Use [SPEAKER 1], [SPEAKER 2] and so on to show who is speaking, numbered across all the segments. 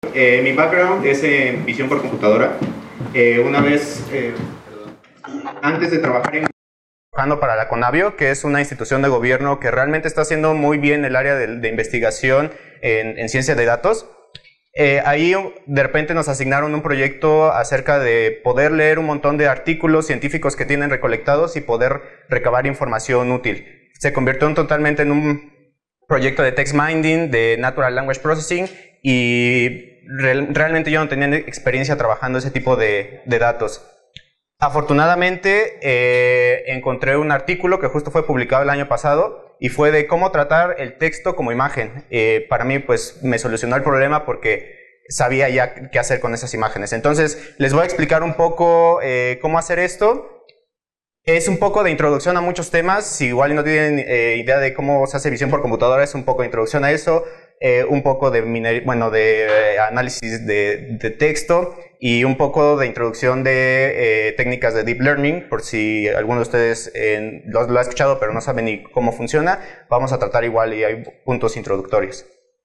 [SPEAKER 1] Mi background es en visión por computadora. Una vez, antes de trabajar trabajando para la Conavio, que es una institución de gobierno que realmente está haciendo muy bien el área de investigación en ciencia de datos. Ahí de repente nos asignaron un proyecto acerca de poder leer un montón de artículos científicos que tienen recolectados y poder recabar información útil. Se convirtió totalmente en un proyecto de text mining, de natural language processing, y realmente yo no tenía experiencia trabajando ese tipo de datos. Afortunadamente encontré un artículo que justo fue publicado el año pasado y fue de cómo tratar el texto como imagen. Para mí pues me solucionó el problema porque sabía ya qué hacer con esas imágenes. Entonces les voy a explicar un poco cómo hacer esto. Es un poco de introducción a muchos temas. Si igual no tienen idea de cómo se hace visión por computadora, es un poco de introducción a eso. Un poco de, análisis de texto y un poco de introducción de técnicas de Deep Learning, por si alguno de ustedes lo ha escuchado pero no sabe ni cómo funciona, vamos a tratar igual y hay puntos introductorios.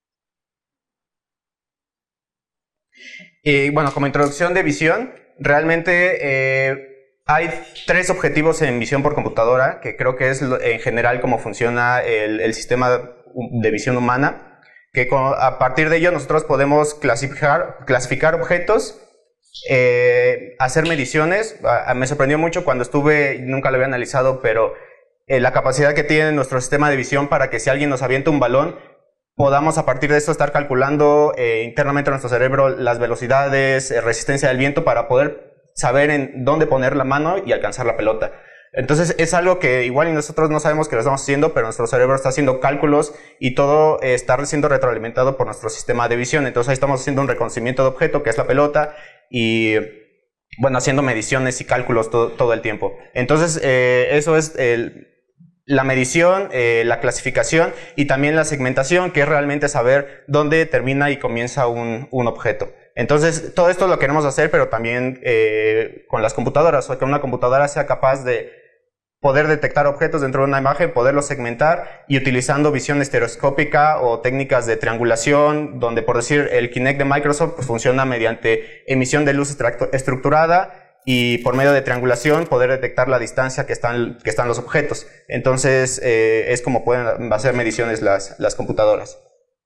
[SPEAKER 1] Y bueno, como introducción de visión, realmente hay tres objetivos en visión por computadora, que creo que es en general cómo funciona el sistema de visión humana. Que a partir de ello nosotros podemos clasificar objetos, hacer mediciones. Me sorprendió mucho cuando estuve, nunca lo había analizado, pero la capacidad que tiene nuestro sistema de visión para que si alguien nos avienta un balón, podamos a partir de esto estar calculando internamente en nuestro cerebro las velocidades, resistencia del viento, para poder saber en dónde poner la mano y alcanzar la pelota. Entonces es algo que igual y nosotros no sabemos que lo estamos haciendo, pero nuestro cerebro está haciendo cálculos y todo está siendo retroalimentado por nuestro sistema de visión. Entonces ahí estamos haciendo un reconocimiento de objeto, que es la pelota, y bueno, haciendo mediciones y cálculos todo el tiempo. Entonces eso es la medición, la clasificación y también la segmentación, que es realmente saber dónde termina y comienza un objeto. Entonces, todo esto lo queremos hacer, pero también con las computadoras, o sea, que una computadora sea capaz de poder detectar objetos dentro de una imagen, poderlos segmentar, y utilizando visión estereoscópica o técnicas de triangulación, donde, por decir, el Kinect de Microsoft pues, funciona mediante emisión de luz estructurada, y por medio de triangulación poder detectar la distancia que están los objetos. Entonces, es como pueden hacer mediciones las computadoras.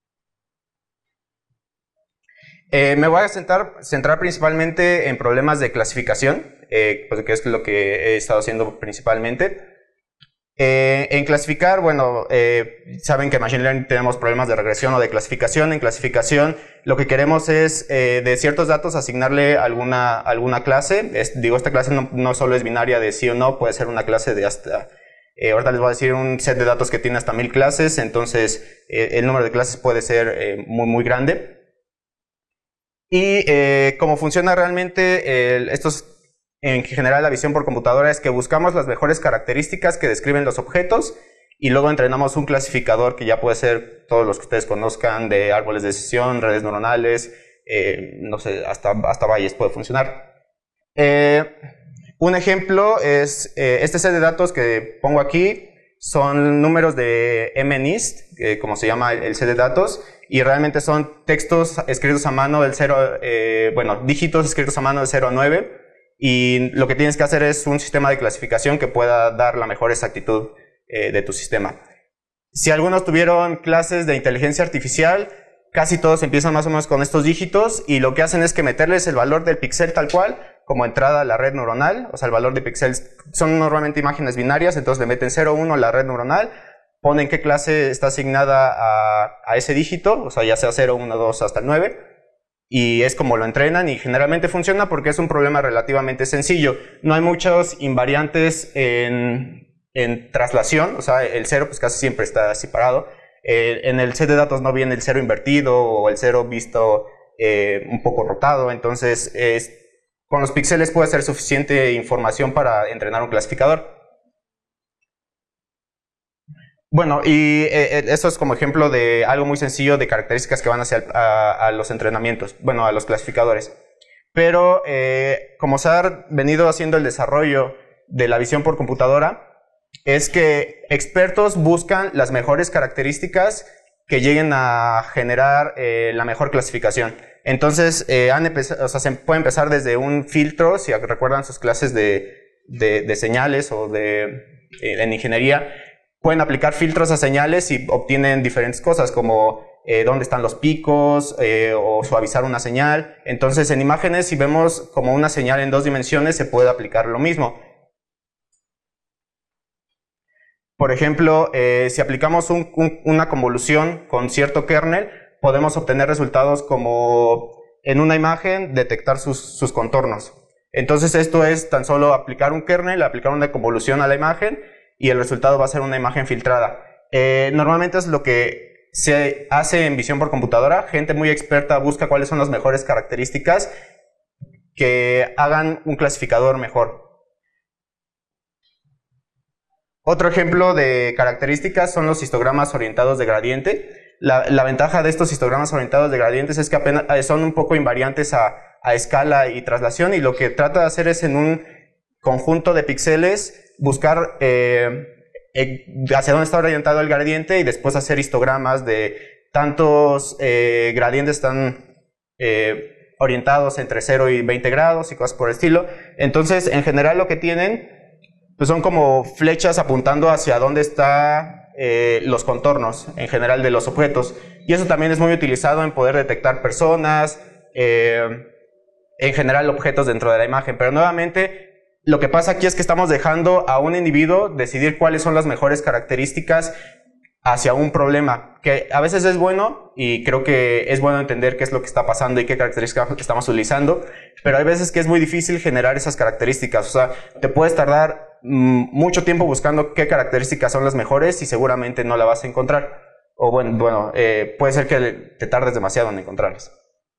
[SPEAKER 1] Me voy a centrar principalmente en problemas de clasificación, pues que es lo que he estado haciendo principalmente. En clasificar, bueno, saben que en Machine Learning tenemos problemas de regresión o de clasificación. En clasificación lo que queremos es de ciertos datos asignarle alguna clase. Esta clase no solo es binaria de sí o no, puede ser una clase de hasta... ahorita les voy a decir un set de datos que tiene hasta 1000 clases, entonces el número de clases puede ser muy grande. Y cómo funciona realmente en general la visión por computadora es que buscamos las mejores características que describen los objetos y luego entrenamos un clasificador que ya puede ser todos los que ustedes conozcan, de árboles de decisión, redes neuronales, no sé, hasta Bayes puede funcionar. Un ejemplo es este set de datos que pongo aquí. Son números de MNIST, como se llama el set de datos, y realmente son textos escritos a mano del dígitos escritos a mano del 0 a 9, y lo que tienes que hacer es un sistema de clasificación que pueda dar la mejor exactitud de tu sistema. Si algunos tuvieron clases de inteligencia artificial, casi todos empiezan más o menos con estos dígitos, y lo que hacen es que meterles el valor del píxel tal cual, como entrada a la red neuronal. O sea, el valor de píxeles son normalmente imágenes binarias, entonces le meten 0, 1 a la red neuronal, ponen qué clase está asignada a ese dígito, o sea, ya sea 0, 1, 2 hasta el 9, y es como lo entrenan, y generalmente funciona porque es un problema relativamente sencillo. No hay muchos invariantes en traslación, o sea, el 0 pues casi siempre está separado. En el set de datos no viene el 0 invertido o el 0 visto un poco rotado, entonces con los píxeles puede ser suficiente información para entrenar un clasificador. Bueno, y esto es como ejemplo de algo muy sencillo de características que van hacia a los entrenamientos, bueno, a los clasificadores. Pero como se ha venido haciendo el desarrollo de la visión por computadora, es que expertos buscan las mejores características que lleguen a generar la mejor clasificación. Entonces, se puede empezar desde un filtro, si recuerdan sus clases de señales o en ingeniería, pueden aplicar filtros a señales y obtienen diferentes cosas como dónde están los picos o suavizar una señal. Entonces, en imágenes, si vemos como una señal en 2 dimensiones, se puede aplicar lo mismo. Por ejemplo, si aplicamos una convolución con cierto kernel, podemos obtener resultados como en una imagen detectar sus contornos. Entonces esto es tan solo aplicar un kernel, aplicar una convolución a la imagen y el resultado va a ser una imagen filtrada. Normalmente es lo que se hace en visión por computadora. Gente muy experta busca cuáles son las mejores características que hagan un clasificador mejor. Otro ejemplo de características son los histogramas orientados de gradiente. La ventaja de estos histogramas orientados de gradientes es que apenas son un poco invariantes a escala y traslación, y lo que trata de hacer es en un conjunto de píxeles buscar hacia dónde está orientado el gradiente y después hacer histogramas de tantos gradientes están orientados entre 0 y 20 grados y cosas por el estilo. Entonces, en general lo que tienen pues son como flechas apuntando hacia dónde están los contornos en general de los objetos, y eso también es muy utilizado en poder detectar personas, en general objetos dentro de la imagen. Pero nuevamente lo que pasa aquí es que estamos dejando a un individuo decidir cuáles son las mejores características hacia un problema, que a veces es bueno, y creo que es bueno entender qué es lo que está pasando y qué características estamos utilizando, pero hay veces que es muy difícil generar esas características. O sea, te puedes tardar mucho tiempo buscando qué características son las mejores y seguramente no la vas a encontrar. O bueno, puede ser que te tardes demasiado en encontrarlas.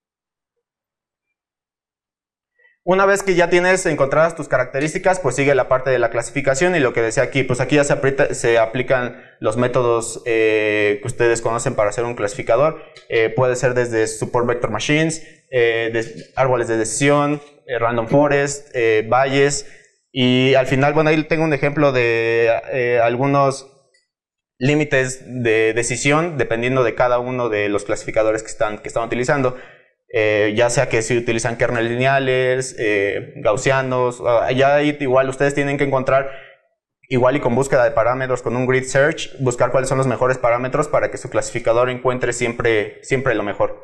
[SPEAKER 1] Una vez que ya tienes encontradas tus características, pues sigue la parte de la clasificación, y lo que decía aquí, pues aquí ya se aplican los métodos que ustedes conocen para hacer un clasificador. Puede ser desde Support Vector Machines, árboles de decisión, Random Forest, Bayes, y al final, bueno, ahí tengo un ejemplo de algunos límites de decisión dependiendo de cada uno de los clasificadores que están utilizando. Ya sea que si utilizan kernels lineales, gaussianos, ya ahí igual ustedes tienen que encontrar, igual y con búsqueda de parámetros, con un grid search, buscar cuáles son los mejores parámetros para que su clasificador encuentre siempre lo mejor.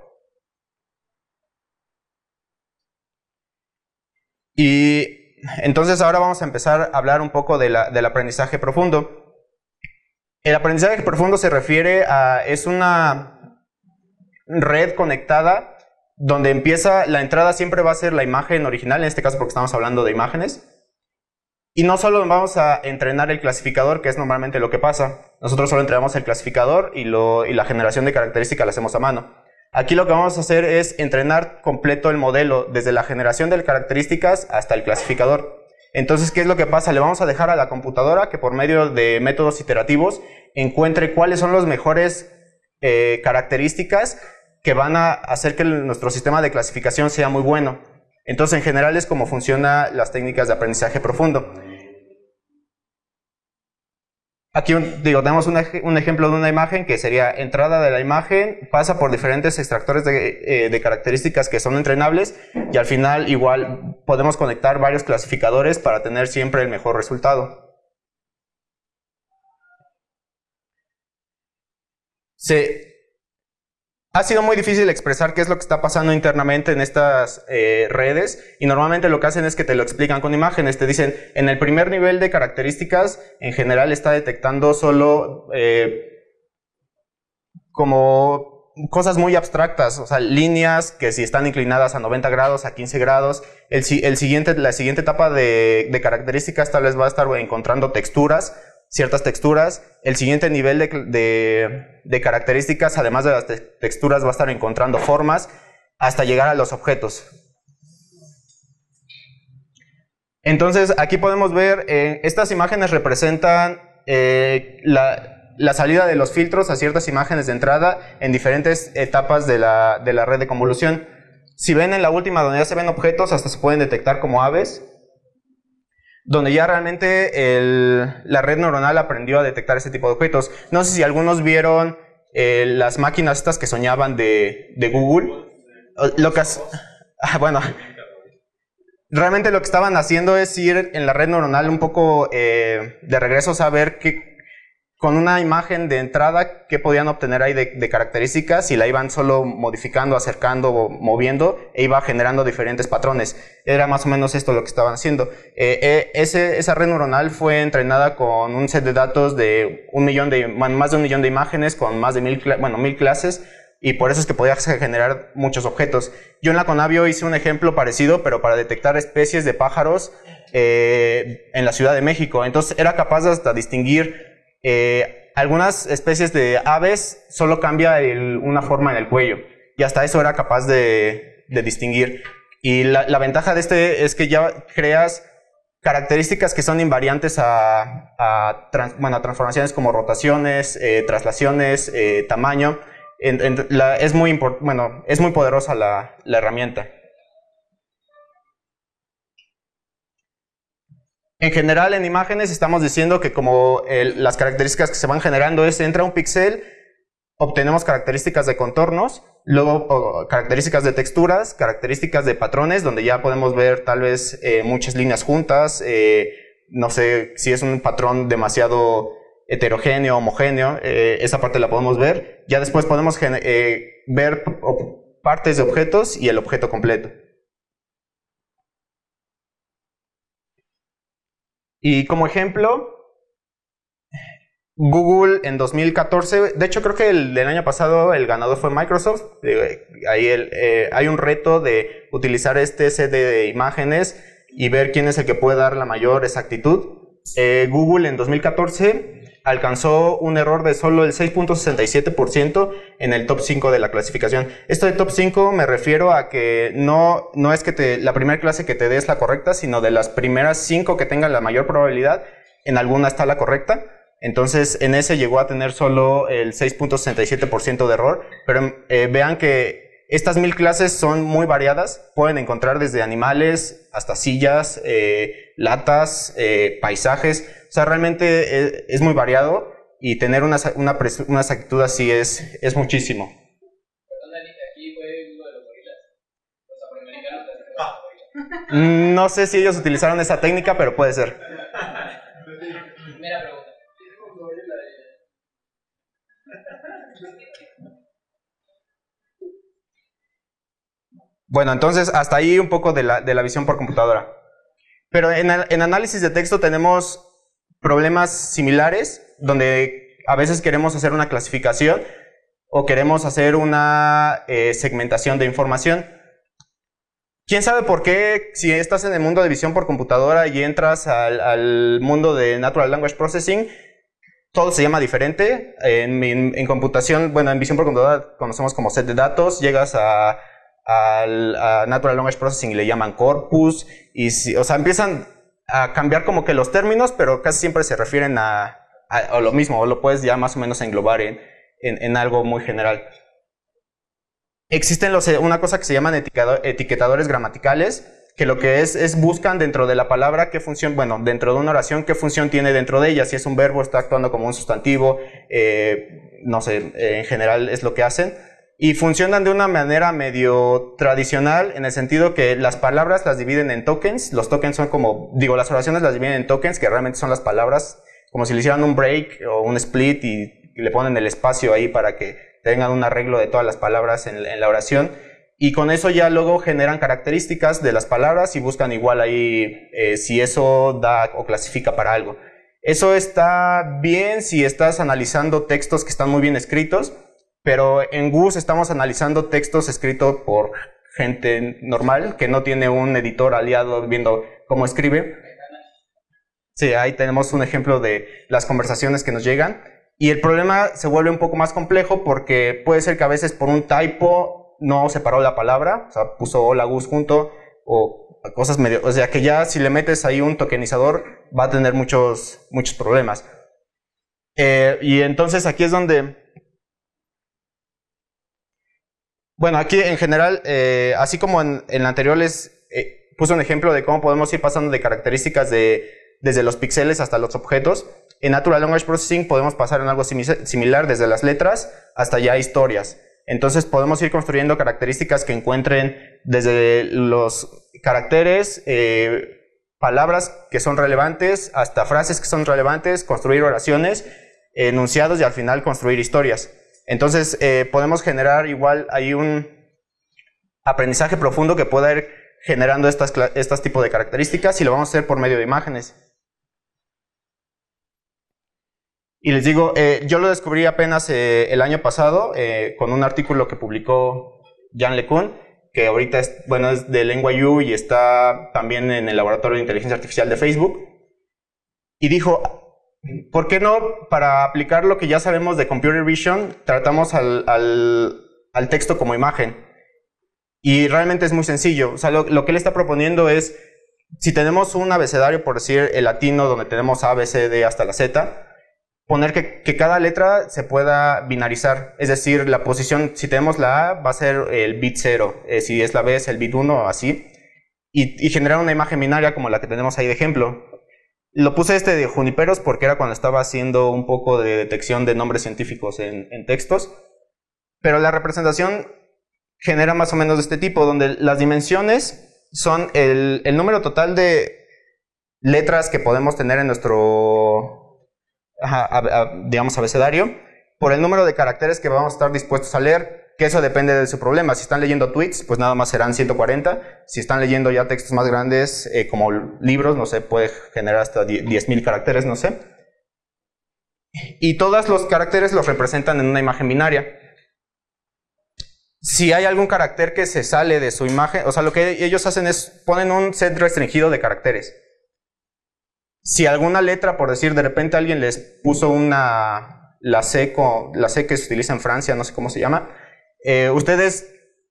[SPEAKER 1] Y entonces ahora vamos a empezar a hablar un poco del aprendizaje profundo. El aprendizaje profundo se refiere es una red conectada donde empieza, la entrada siempre va a ser la imagen original, en este caso porque estamos hablando de imágenes. Y no solo vamos a entrenar el clasificador, que es normalmente lo que pasa. Nosotros solo entrenamos el clasificador y la generación de características la hacemos a mano. Aquí lo que vamos a hacer es entrenar completo el modelo, desde la generación de características hasta el clasificador. Entonces, ¿qué es lo que pasa? Le vamos a dejar a la computadora que por medio de métodos iterativos encuentre cuáles son las mejores características que van a hacer que nuestro sistema de clasificación sea muy bueno. Entonces, en general es como funcionan las técnicas de aprendizaje profundo. Aquí tenemos un ejemplo de una imagen que sería entrada de la imagen, pasa por diferentes extractores de características que son entrenables, y al final igual podemos conectar varios clasificadores para tener siempre el mejor resultado. Ha sido muy difícil expresar qué es lo que está pasando internamente en estas redes, y normalmente lo que hacen es que te lo explican con imágenes. Te dicen, en el primer nivel de características, en general está detectando solo como cosas muy abstractas, o sea, líneas que si están inclinadas a 90 grados, a 15 grados. La siguiente etapa de características tal vez va a estar encontrando texturas, ciertas texturas. El siguiente nivel de características, además de las texturas, va a estar encontrando formas hasta llegar a los objetos. Entonces, aquí podemos ver, estas imágenes representan la salida de los filtros a ciertas imágenes de entrada en diferentes etapas de la red de convolución. Si ven en la última, donde ya se ven objetos, hasta se pueden detectar como aves, donde ya realmente la red neuronal aprendió a detectar ese tipo de objetos. No sé si algunos vieron las máquinas estas que soñaban de Google, lo que bueno, realmente lo que estaban haciendo es ir en la red neuronal un poco de regreso, saber que con una imagen de entrada qué podían obtener ahí de características, y la iban solo modificando, acercando o moviendo, e iba generando diferentes patrones. Era más o menos esto lo que estaban haciendo. Esa red neuronal fue entrenada con un set de datos de más de 1 millón de imágenes, con más de 1000 clases, y por eso es que podías generar muchos objetos. Yo en la Conavio hice un ejemplo parecido, pero para detectar especies de pájaros en la Ciudad de México. Entonces era capaz de hasta distinguir algunas especies de aves, solo cambia una forma en el cuello, y hasta eso era capaz de distinguir. Y la ventaja de este es que ya creas características que son invariantes a transformaciones como rotaciones, traslaciones, tamaño. Es muy poderosa la herramienta. En general, en imágenes estamos diciendo que como las características que se van generando es, entra un píxel, obtenemos características de contornos, luego características de texturas, características de patrones, donde ya podemos ver tal vez muchas líneas juntas, no sé si es un patrón demasiado heterogéneo, homogéneo, esa parte la podemos ver. Ya después podemos ver partes de objetos y el objeto completo. Y como ejemplo, Google en 2014, de hecho creo que el año pasado el ganador fue Microsoft. Ahí hay un reto de utilizar este set de imágenes y ver quién es el que puede dar la mayor exactitud. Google en 2014 alcanzó un error de solo el 6.67% en el top 5 de la clasificación. Esto de top 5 me refiero a que no es que la primera clase que te dé es la correcta, sino de las primeras 5 que tengan la mayor probabilidad, en alguna está la correcta. Entonces en ese llegó a tener solo el 6.67% de error, pero vean que estas 1000 clases son muy variadas, pueden encontrar desde animales hasta sillas, latas, paisajes, o sea, realmente es muy variado, y tener una exactitud así es muchísimo.
[SPEAKER 2] Aquí fue uno de los gorilas, los afroamericanos.
[SPEAKER 1] No sé si ellos utilizaron esa técnica, pero puede ser.
[SPEAKER 2] Primera pregunta.
[SPEAKER 1] Bueno, entonces hasta ahí un poco de la visión por computadora. Pero en análisis de texto tenemos problemas similares, donde a veces queremos hacer una clasificación o queremos hacer una segmentación de información. ¿Quién sabe por qué, si estás en el mundo de visión por computadora y entras al mundo de Natural Language Processing, todo se llama diferente? En computación, bueno, en visión por computadora conocemos como set de datos, llegas a Natural Language Processing y le llaman corpus, o sea, empiezan a cambiar como que los términos, pero casi siempre se refieren a lo mismo, o lo puedes ya más o menos englobar en algo muy general. Existen una cosa que se llaman etiquetadores gramaticales, que lo que es buscan dentro de la palabra qué función, bueno, dentro de una oración qué función tiene dentro de ella, si es un verbo, está actuando como un sustantivo, no sé, en general es lo que hacen. Y funcionan de una manera medio tradicional, en el sentido que las palabras las dividen en tokens. Los tokens son como, las oraciones las dividen en tokens, que realmente son las palabras, como si le hicieran un break o un split y le ponen el espacio ahí para que tengan un arreglo de todas las palabras en la oración. Y con eso ya luego generan características de las palabras y buscan igual ahí si eso da o clasifica para algo. Eso está bien si estás analizando textos que están muy bien escritos, pero en GUS estamos analizando textos escritos por gente normal, que no tiene un editor aliado viendo cómo escribe. Sí, ahí tenemos un ejemplo de las conversaciones que nos llegan. Y el problema se vuelve un poco más complejo, porque puede ser que a veces por un typo no separó la palabra, o sea, puso hola GUS junto, o cosas medio... O sea, que ya si le metes ahí un tokenizador va a tener muchos problemas. Y entonces aquí es donde... Bueno, aquí en general, así como en la anterior les puse un ejemplo de cómo podemos ir pasando de características desde los píxeles hasta los objetos. En Natural Language Processing podemos pasar en algo similar desde las letras hasta ya historias. Entonces podemos ir construyendo características que encuentren desde los caracteres, palabras que son relevantes, hasta frases que son relevantes, construir oraciones, enunciados y al final construir historias. Entonces podemos generar igual ahí un aprendizaje profundo que pueda ir generando estas tipos de características y lo vamos a hacer por medio de imágenes. Y les digo, yo lo descubrí apenas el año pasado con un artículo que publicó Yann LeCun, que ahorita es de LenguaU y está también en el laboratorio de inteligencia artificial de Facebook. Y dijo, ¿por qué no, para aplicar lo que ya sabemos de Computer Vision, tratamos al texto como imagen? Y realmente es muy sencillo. O sea, lo que él está proponiendo es, si tenemos un abecedario, por decir el latino, donde tenemos A, B, C, D hasta la Z, poner que cada letra se pueda binarizar. Es decir, la posición, si tenemos la A, va a ser el bit 0. Si es la B, es el bit 1, así. Y generar una imagen binaria como la que tenemos ahí de ejemplo. Lo puse de juniperos porque era cuando estaba haciendo un poco de detección de nombres científicos en textos. Pero la representación genera más o menos de este tipo, donde las dimensiones son el número total de letras que podemos tener en nuestro, digamos, abecedario, por el número de caracteres que vamos a estar dispuestos a leer, que eso depende de su problema. Si están leyendo tweets, pues nada más serán 140. Si están leyendo ya textos más grandes, como libros, no sé, puede generar hasta 10.000 caracteres, no sé. Y todos los caracteres los representan en una imagen binaria. Si hay algún carácter que se sale de su imagen, o sea, lo que ellos hacen es ponen un set restringido de caracteres. Si alguna letra, por decir, de repente alguien les puso la C que se utiliza en Francia, no sé cómo se llama, ustedes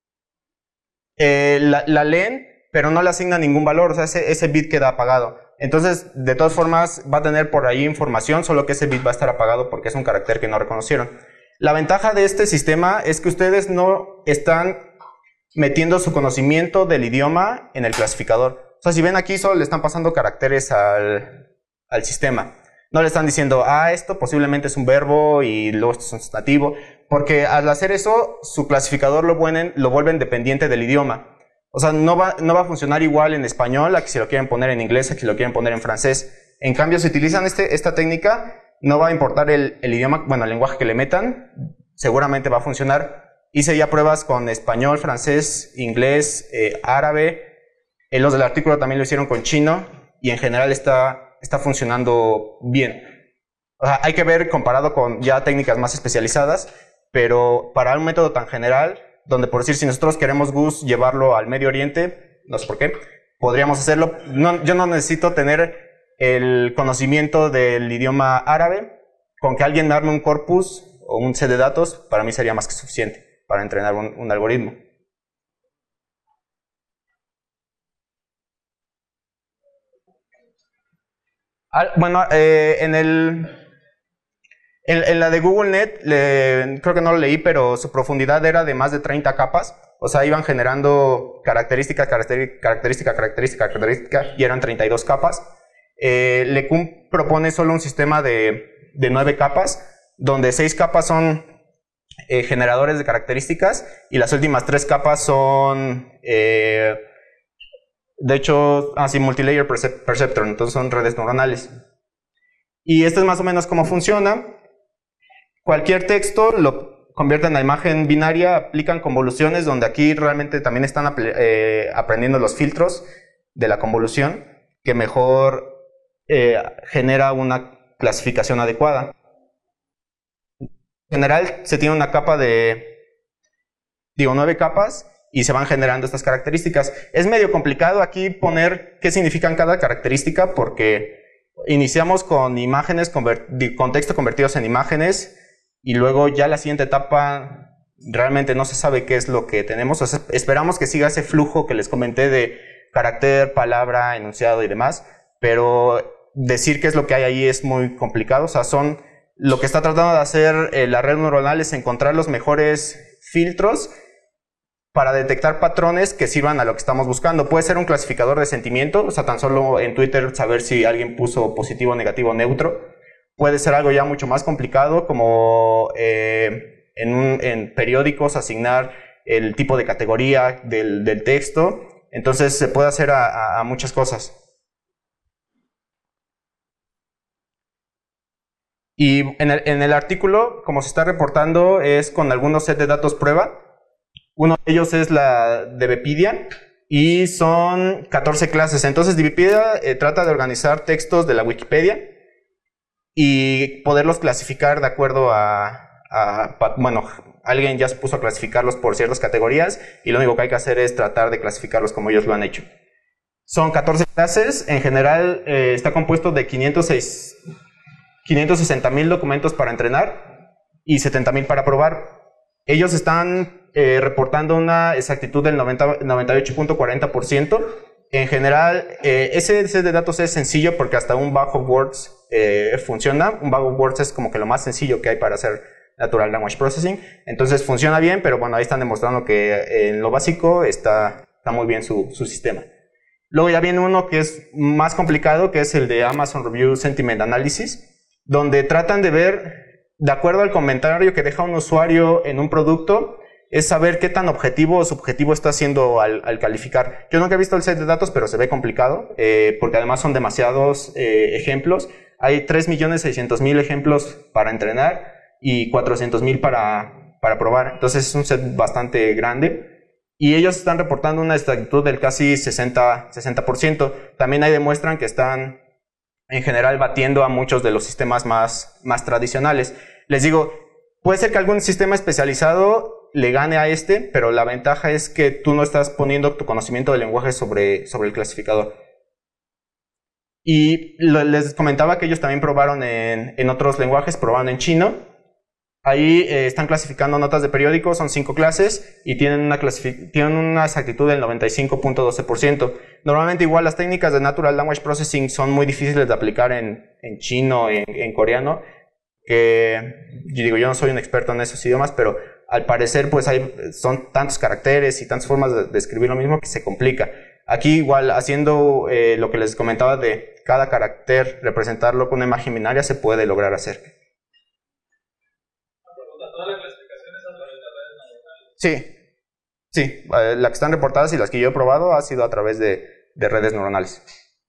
[SPEAKER 1] la leen, pero no le asignan ningún valor, o sea, ese bit queda apagado. Entonces, de todas formas, va a tener por ahí información, solo que ese bit va a estar apagado porque es un carácter que no reconocieron. La ventaja de este sistema es que ustedes no están metiendo su conocimiento del idioma en el clasificador. O sea, si ven aquí, solo le están pasando caracteres al sistema. No le están diciendo, esto posiblemente es un verbo y luego esto es un sustantivo, porque al hacer eso, su clasificador lo vuelven dependiente del idioma. O sea, no va a funcionar igual en español a que si lo quieren poner en inglés, a que si lo quieren poner en francés. En cambio, si utilizan esta técnica, no va a importar el idioma, bueno, el lenguaje que le metan, seguramente va a funcionar. Hice ya pruebas con español, francés, inglés, árabe. Los del artículo también lo hicieron con chino y en general está funcionando bien. O sea, hay que ver comparado con ya técnicas más especializadas, pero para un método tan general, donde por decir, si nosotros queremos GUS llevarlo al Medio Oriente, no sé por qué, podríamos hacerlo. Yo no necesito tener el conocimiento del idioma árabe. Con que alguien me arme un corpus o un set de datos, para mí sería más que suficiente para entrenar un algoritmo. Bueno, en la de GoogleNet, creo que no lo leí, pero su profundidad era de más de 30 capas. O sea, iban generando característica, y eran 32 capas. LeCun propone solo un sistema de 9 capas, donde 6 capas son generadores de características y las últimas 3 capas son, de hecho, multilayer perceptron, entonces son redes neuronales. Y esto es más o menos cómo funciona. Cualquier texto lo convierten a imagen binaria, aplican convoluciones, donde aquí realmente también están aprendiendo los filtros de la convolución, que mejor genera una clasificación adecuada. En general se tiene una capa 9 capas y se van generando estas características. Es medio complicado aquí poner qué significan cada característica porque iniciamos con imágenes, con texto convertidos en imágenes y luego ya la siguiente etapa realmente no se sabe qué es lo que tenemos. O sea, esperamos que siga ese flujo que les comenté de carácter, palabra, enunciado y demás, pero decir qué es lo que hay ahí es muy complicado. O sea, lo que está tratando de hacer la red neuronal es encontrar los mejores filtros para detectar patrones que sirvan a lo que estamos buscando. Puede ser un clasificador de sentimiento, o sea, tan solo en Twitter saber si alguien puso positivo, negativo, neutro, puede ser algo ya mucho más complicado, como en periódicos asignar el tipo de categoría del texto. Entonces se puede hacer a muchas cosas. Y en el artículo, como se está reportando, es con algunos set de datos prueba. Uno de ellos es la de Wikipedia y son 14 clases. Entonces Wikipedia trata de organizar textos de la Wikipedia y poderlos clasificar de acuerdo bueno, alguien ya se puso a clasificarlos por ciertas categorías y lo único que hay que hacer es tratar de clasificarlos como ellos lo han hecho. Son 14 clases, en general está compuesto de 560,000 documentos para entrenar y 70,000 para probar. Ellos están reportando una exactitud del 98.40%. En general, ese set de datos es sencillo porque hasta un bag of words funciona. Un bag of words es como que lo más sencillo que hay para hacer Natural Language Processing. Entonces funciona bien, pero bueno, ahí están demostrando que en lo básico está muy bien su sistema. Luego ya viene uno que es más complicado, que es el de Amazon Review Sentiment Analysis, donde tratan de ver, de acuerdo al comentario que deja un usuario en un producto, es saber qué tan objetivo o subjetivo está haciendo al calificar. Yo nunca he visto el set de datos, pero se ve complicado, porque además son demasiados ejemplos. Hay 3.600.000 ejemplos para entrenar y 400,000 para probar. Entonces es un set bastante grande. Y ellos están reportando una exactitud del casi 60%. También ahí demuestran que están en general batiendo a muchos de los sistemas más tradicionales. Les digo, puede ser que algún sistema especializado le gane a este, pero la ventaja es que tú no estás poniendo tu conocimiento del lenguaje sobre el clasificador. Y les comentaba que ellos también probaron en otros lenguajes, probaron en chino. Ahí están clasificando notas de periódicos, son 5 clases y tienen una exactitud del 95.12%. Normalmente igual las técnicas de Natural Language Processing son muy difíciles de aplicar en chino, en coreano, que yo no soy un experto en esos idiomas, pero al parecer pues son tantos caracteres y tantas formas de escribir lo mismo que se complica. Aquí igual haciendo lo que les comentaba de cada carácter representarlo con una imagen binaria se puede lograr hacer.
[SPEAKER 2] ¿Todas las clasificaciones a través de redes neuronales?
[SPEAKER 1] Sí, las que están reportadas y las que yo he probado ha sido a través de redes neuronales.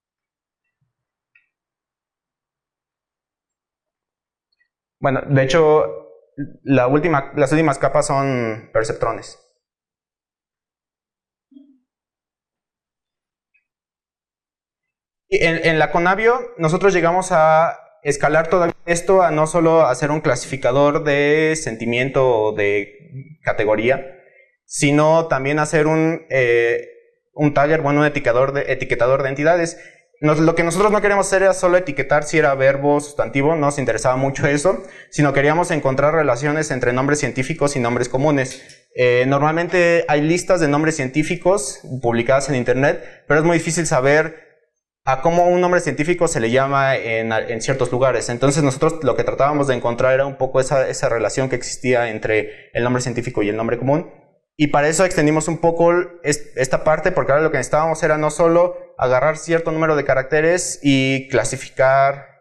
[SPEAKER 1] Bueno, de hecho, las últimas capas son perceptrones. En la Conavio nosotros llegamos a escalar todo esto a no solo hacer un clasificador de sentimiento o de categoría, sino también hacer un tagger, bueno, un etiquetador de entidades. Lo que nosotros no queríamos hacer era solo etiquetar si era verbo, sustantivo, no nos interesaba mucho eso, sino queríamos encontrar relaciones entre nombres científicos y nombres comunes. Normalmente hay listas de nombres científicos publicadas en internet, pero es muy difícil saber a cómo un nombre científico se le llama en ciertos lugares. Entonces nosotros lo que tratábamos de encontrar era un poco esa relación que existía entre el nombre científico y el nombre común. Y para eso extendimos un poco esta parte, porque ahora lo que necesitábamos era no solo agarrar cierto número de caracteres y clasificar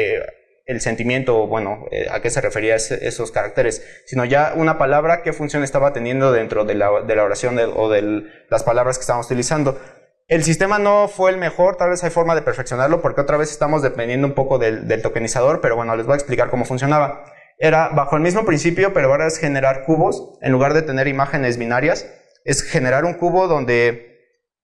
[SPEAKER 1] el sentimiento, bueno, a qué se refería esos caracteres, sino ya una palabra, qué función estaba teniendo dentro de la oración o de las palabras que estábamos utilizando. El sistema no fue el mejor, tal vez hay forma de perfeccionarlo porque otra vez estamos dependiendo un poco del tokenizador, pero bueno, les voy a explicar cómo funcionaba. Era bajo el mismo principio, pero ahora es generar cubos, en lugar de tener imágenes binarias, es generar un cubo donde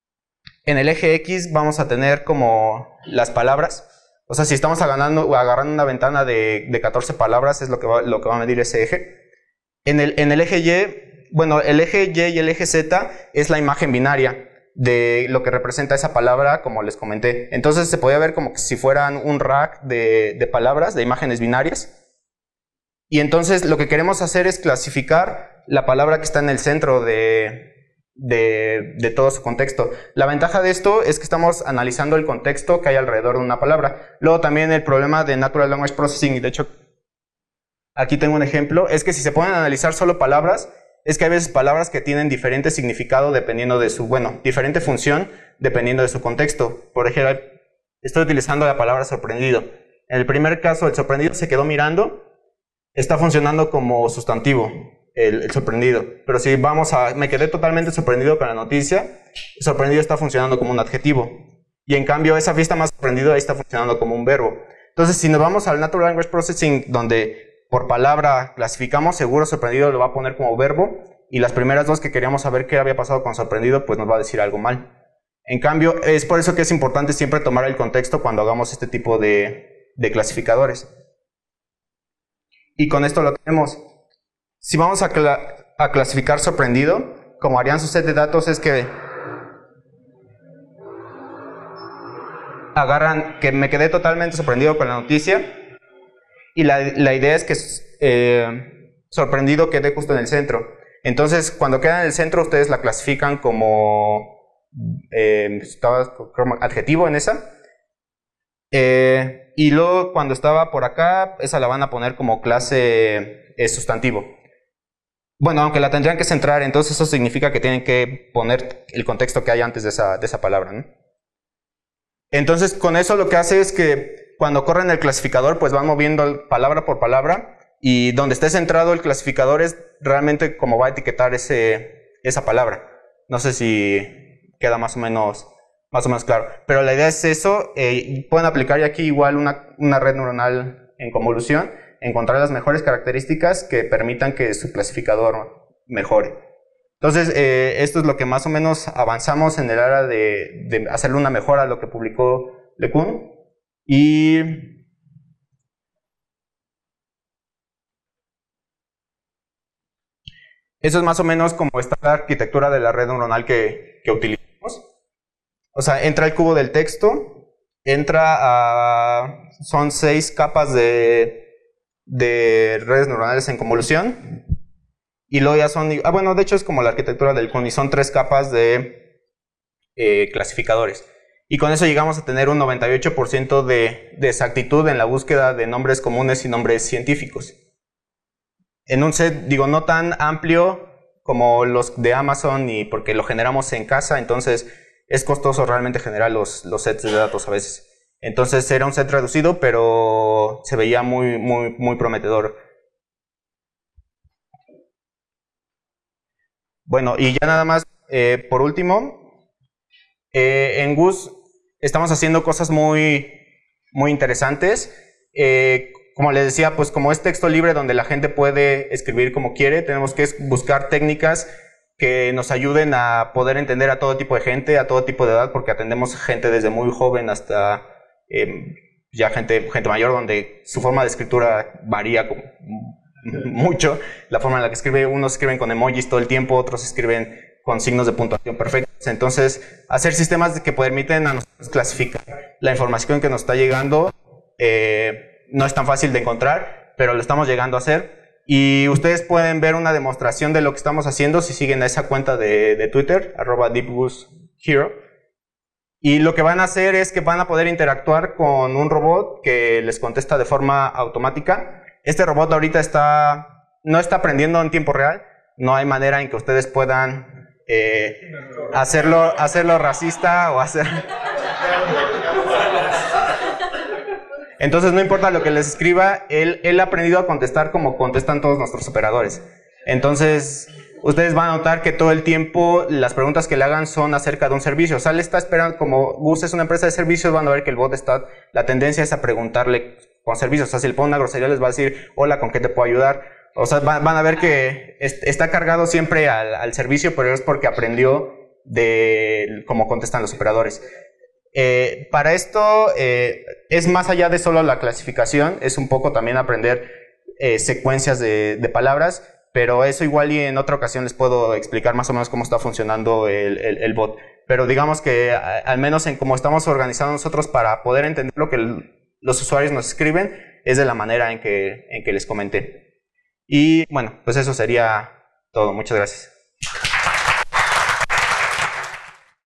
[SPEAKER 1] en el eje X vamos a tener como las palabras. O sea, si estamos agarrando una ventana de 14 palabras, es lo que va a medir ese eje. En el eje Y, bueno, el eje Y y el eje Z es la imagen binaria de lo que representa esa palabra, como les comenté. Entonces se podía ver como si fueran un rack de palabras, de imágenes binarias. Y entonces lo que queremos hacer es clasificar la palabra que está en el centro de todo su contexto. La ventaja de esto es que estamos analizando el contexto que hay alrededor de una palabra. Luego también el problema de Natural Language Processing, y de hecho aquí tengo un ejemplo, es que si se pueden analizar solo palabras, es que hay veces palabras que tienen diferente significado dependiendo de diferente función dependiendo de su contexto. Por ejemplo, estoy utilizando la palabra sorprendido. En el primer caso, el sorprendido se quedó mirando, está funcionando como sustantivo, el sorprendido. Pero si vamos a, me quedé totalmente sorprendido con la noticia, el sorprendido está funcionando como un adjetivo. Y en cambio, esa fiesta más sorprendido ahí está funcionando como un verbo. Entonces, si nos vamos al Natural Language Processing, donde por palabra clasificamos, seguro sorprendido lo va a poner como verbo, y las primeras dos que queríamos saber qué había pasado con sorprendido, pues nos va a decir algo mal. En cambio, es por eso que es importante siempre tomar el contexto cuando hagamos este tipo de clasificadores. Y con esto lo tenemos. Si vamos a clasificar sorprendido, como harían su set de datos es que agarran, que me quedé totalmente sorprendido con la noticia, y la idea es que sorprendido quede justo en el centro. Entonces, cuando queda en el centro, ustedes la clasifican como adjetivo en esa. Y luego, cuando estaba por acá, esa la van a poner como clase sustantivo. Bueno, aunque la tendrían que centrar, entonces eso significa que tienen que poner el contexto que hay antes de esa palabra, ¿no? Entonces, con eso lo que hace es que cuando corren el clasificador, pues van moviendo palabra por palabra, y donde esté centrado el clasificador es realmente como va a etiquetar esa palabra. No sé si queda más o menos claro. Pero la idea es eso. Pueden aplicar aquí igual una red neuronal en convolución, encontrar las mejores características que permitan que su clasificador mejore. Entonces, esto es lo que más o menos avanzamos en el área de hacerle una mejora a lo que publicó LeCun. Y eso es más o menos como está la arquitectura de la red neuronal que utilizamos. O sea, entra el cubo del texto, son 6 capas de redes neuronales en convolución, y luego ya son, bueno, de hecho es como la arquitectura del CUN, y son 3 capas de clasificadores. Y con eso llegamos a tener un 98% de exactitud en la búsqueda de nombres comunes y nombres científicos. En un set, digo, no tan amplio como los de Amazon, y porque lo generamos en casa, entonces es costoso realmente generar los sets de datos a veces. Entonces era un set reducido, pero se veía muy prometedor. Bueno, y ya nada más, por último, en GUS estamos haciendo cosas muy interesantes. Como les decía, pues como es texto libre donde la gente puede escribir como quiere, tenemos que buscar técnicas que nos ayuden a poder entender a todo tipo de gente, a todo tipo de edad, porque atendemos gente desde muy joven hasta ya gente mayor, donde su forma de escritura varía mucho. La forma en la que escribe, unos escriben con emojis todo el tiempo, otros escriben con signos de puntuación perfectos. Entonces, hacer sistemas que permiten a nosotros clasificar la información que nos está llegando no es tan fácil de encontrar, pero lo estamos llegando a hacer. Y ustedes pueden ver una demostración de lo que estamos haciendo si siguen a esa cuenta de Twitter, @DeepGusHero. Y lo que van a hacer es que van a poder interactuar con un robot que les contesta de forma automática. Este robot ahorita no está aprendiendo en tiempo real. No hay manera en que ustedes puedan hacerlo racista o hacer... Entonces no importa lo que les escriba, él ha aprendido a contestar como contestan todos nuestros operadores. Entonces ustedes van a notar que todo el tiempo las preguntas que le hagan son acerca de un servicio. O sea, él está esperando, como GUS es una empresa de servicios, van a ver que el bot la tendencia es a preguntarle con servicios. O sea, si le pone una grosería les va a decir, hola, ¿con qué te puedo ayudar? O sea, van a ver que está cargado siempre al servicio, pero es porque aprendió de cómo contestan los operadores. Para esto es más allá de solo la clasificación, es un poco también aprender secuencias de palabras, pero eso igual y en otra ocasión les puedo explicar más o menos cómo está funcionando el bot. Pero digamos que al menos en cómo estamos organizados nosotros para poder entender lo que los usuarios nos escriben, es de la manera en que les comenté. Y bueno, pues eso sería todo. Muchas gracias.